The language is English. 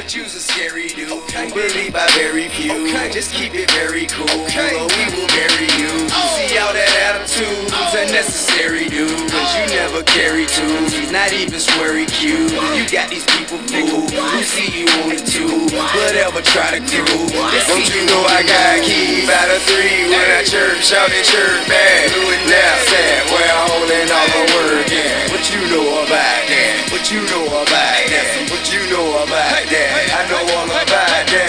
but you's a scary dude. Believe by very few. Just keep it very cool, or we will bury you. See all that attitude's unnecessary, dude. Cause you never carry tools, not even sweary cute. You got these people fooled who see you on it too, but ever try to crew. Don't you know I got keys out of 3 when I church out in church bag? Do it now, sad, well